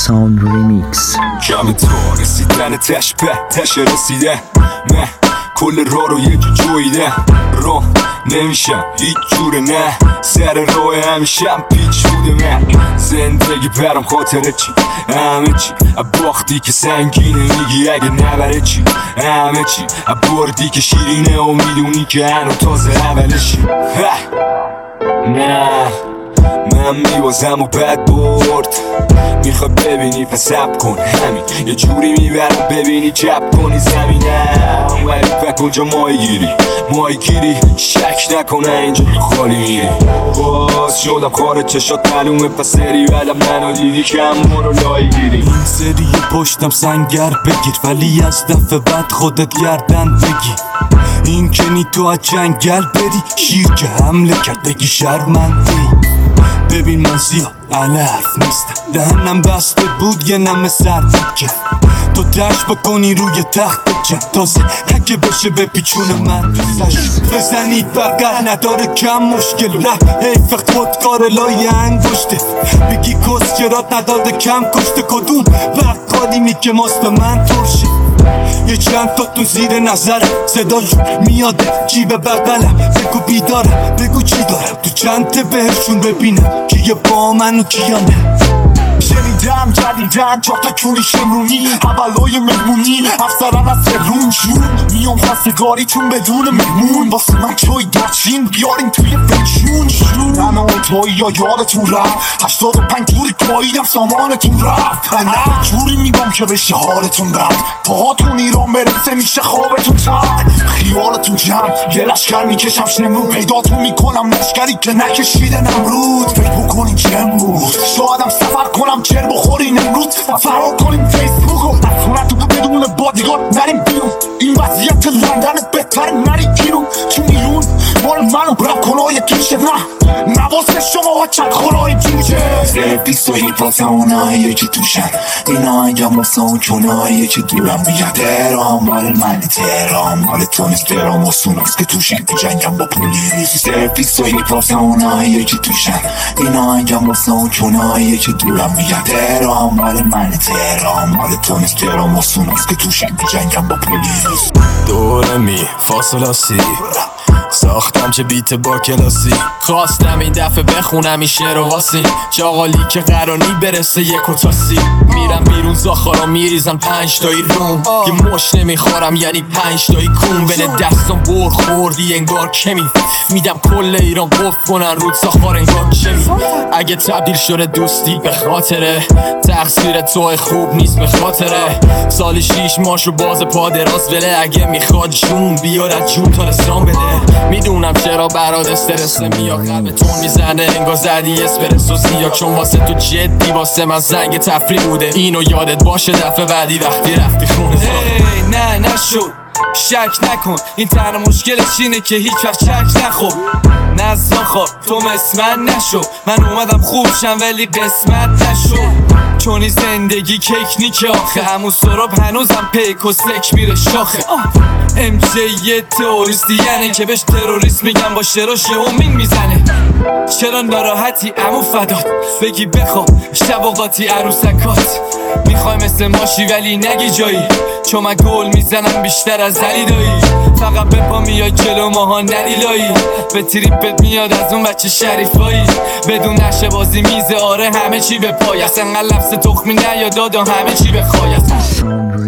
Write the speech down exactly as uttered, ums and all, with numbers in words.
ساوند ریمیکس. کم تو رسیدن تش به تش رسیده نه کل را رو یه جو جویده رو نمیشم هیچ جوره نه سر راه همیشم پیچ بوده من زندگی برام خاطره چی همه چی باختی که سنگینه میگی اگه نبره چی همه چی بردی که شیرینه و میدونی که هنو تازه اولشی نه من میبازم و بد برد میخوای ببینی پس سب کن همین یه جوری میبرم ببینی جب کنی زمینه ولی فکر اونجا ماهی گیری ماهی گیری شک نکنه اینجا خالی میری باز شدم خارج چشات معلومه پس سری ولم منو دیدی کم برو لای گیری این سری پشتم سنگر بگیر ولی از دفعه بعد خودت گردن بگیر این کنی تو از جنگل بری شیر که حمله کرد بگی شرمنده ببین من زیاد علف نیستم دهنم بسته بود یه نمه سر کرد تو دشت بکنی روی تخت جم تازه اگه بشه به پیچون من بزنی بقل نداره کم مشکل نه حیف خودکار لای انگشته بگی کسکرات نداده کم کشته کدوم بقالیمی که ماست من ترشه یه چند تا تو زیر نظرم صداش میاده جیب بغلم بگو بیدارم بگو چی دارم تو چند بهشون ببینم کیه با من و کیا نه شنیدم جدیدن چهار تا کوری شمرونی اولای مهمونی افسرن از سرون جون میام خستگاریتون بدون مهمون واسه من چای گرچین بیارین توی فنشون شون همه اون توی یا یادتون رفت هشتاد و پنج جوری پاییدم سامانتون رفت نه جوری میگم که بشه حالتون رفت پاهاتون ایران برسه میشه خوابتون ترد خیالتون جمع یه لشکر میکشم شمرون پیداتون میکنم لشکری که نکشیده نمرود فکر بکنین چه بود شایدم سفر کنم چر بخورین امروز و فرار کنیم فیسبوکو از خونتون بدون بادیگارد نریم بیرون این وضعیت لندن بهتر نریم بیرون تو میلون مال منو رب کنای یکیشه نه نواسه شما و چند خورای جوجه بیست و هیپات اونایی که توشن اینا اینجا مسا و کنایی که دورم بیاد تهران مال من تهران مال تو نیست تهران و سوناست که توشن تو جنگم با پولیس بیست و هیپات اونایی که توشن اینا اینجا مسا و کنایی که دورم بیاد تهران مال من تهران مال تو نیست تهران و سوناست که توشن تو جنگم با پولیس دورمی فاصله سی ساختم چه بیت با کلاسی خواستم این دفعه بخونم این شعر و واسی چاقالی که قرانی برسه یک و تاسی میرم بیرون زاخارا میریزن پنج تایی روم یه مش نمیخورم یعنی پنج تایی کون بین دستم بر خوردی انگار کمی میدم کل ایران قف کنن رود زاخار انگار کمی اگه تبدیل شده دوستی به خاطره تقصیر تو خوب نیست به خاطره سالی شیش ماش رو باز پا دراز بله اگه میخواد جون بیارد جون تا رسان بده میدونم چرا برات استرس میاد قلبتون میزنه انگار زدی اسپرسو سیا چون واسه تو جدی واسه من زنگ تفریح بوده اینو یادت باشه دفعه بعدی وقتی رفتی خونه hey, نه نشد شک نکن این تنها مشکلش اینه که هیچ وقت شک نخور نزدان خواب تو مثل من نشو من اومدم خوب شم ولی قسمت نشو چونی زندگی کیک نیکه آخه همون سراب هنوزم پیک و سک میره شاخه ام جی یه تروریستی یعنی که بهش تروریست میگم با شراش یهومین میزنه چرا ناراحتی عمو فدات بگی بخواب شب اوقاتی عروسکات میخوای مثل ماشی ولی نگی جایی چون من گل میزنم بیشتر از علی دایی فقط به پا میای جلو ماها ندیلایی به تریپت میاد از اون بچه شریفایی بدون نشه بازی میزه آره همه چی به پای اصلا لفظ تخمی نیاد دادم همه چی به خواهی